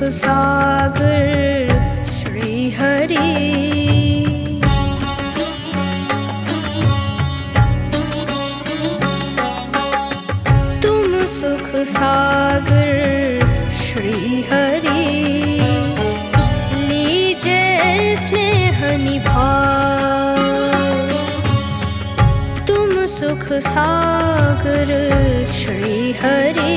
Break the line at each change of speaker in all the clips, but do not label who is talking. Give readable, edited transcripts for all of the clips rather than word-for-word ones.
सागर श्री हरि। तुम सुख सागर श्री हरि, लीजे स्नेह निभाए। तुम सुख सागर श्री हरि,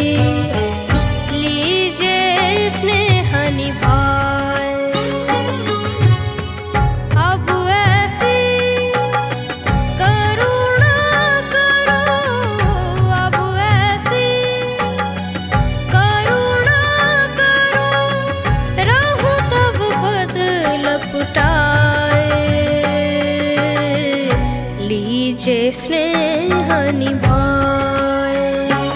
लीजे स्नेह निभाए। अब ऐसी करुणा करो, अब ऐसी करुणा करो, रहूं तब पद लपटाए। लीजे स्नेह निभाए।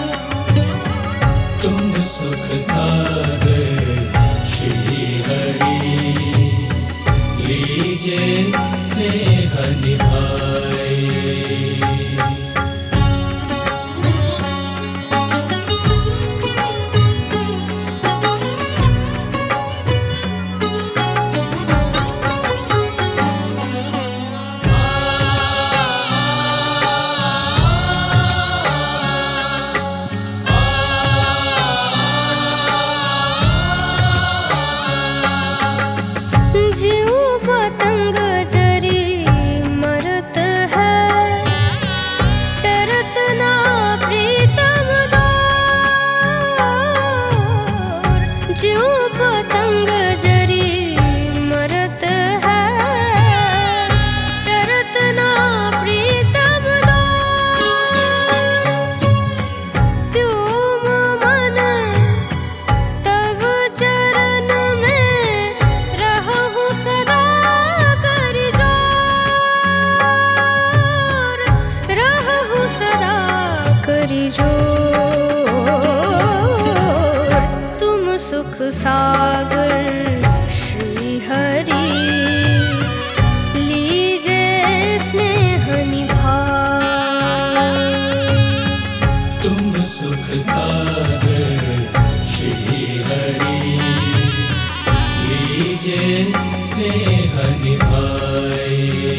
तुम सुख सागर श्री हरि, लीजे स्नेह निभाए।
जीव पतंग जरी मरत है, डरत ना प्रीतम दौर। जीव पतंग जरी मरत है, डरत ना प्रीतम दौर। त्यों मन तब चरण में रहूं सदा करि जोर, रहूं सदा करि जोर। तुम सुख सागर श्री हरि, लीजे स्नेह निभाए।
तुम सुख सागर श्री हरि, लीजे स्नेह निभाए।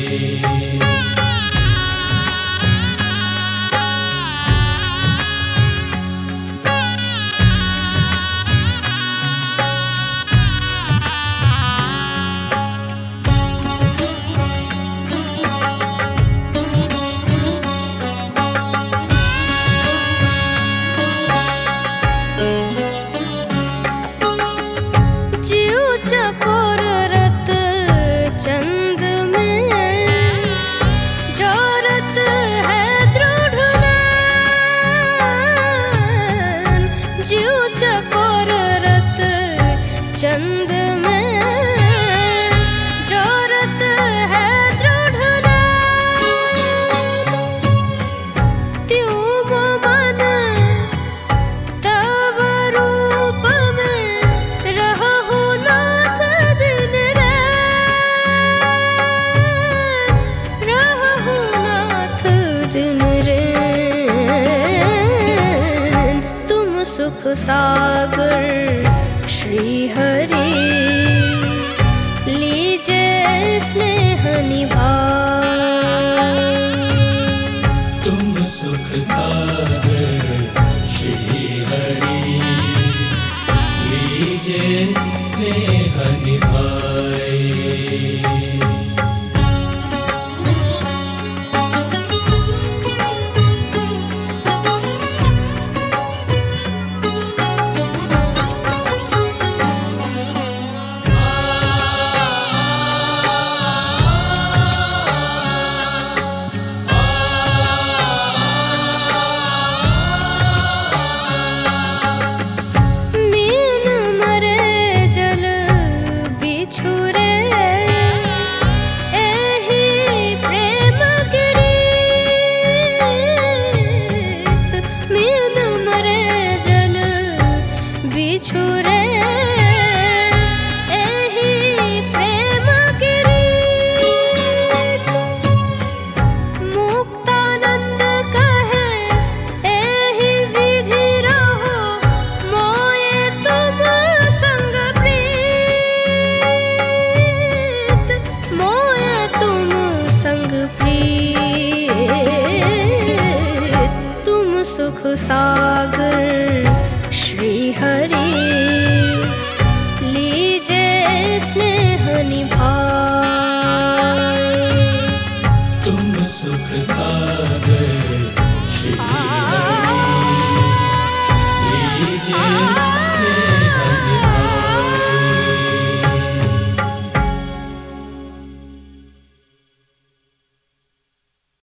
जीव चकोर रत चंद में, जोरत है दृढ़ नैन। जीव चकोर रत चंद में, जोरत है दृढ़ नैन। त्यों मन तब रूप में रहूं नाथ दिन रैन, रहूं नाथ दिन रैन। तुम सुख सागर श्री हरि, लीजे स्नेह निभाए।
तुम सुख सागर श्री हरि, लीजे स्नेह निभाए।
मीन मरे जल सागर श्री हरि।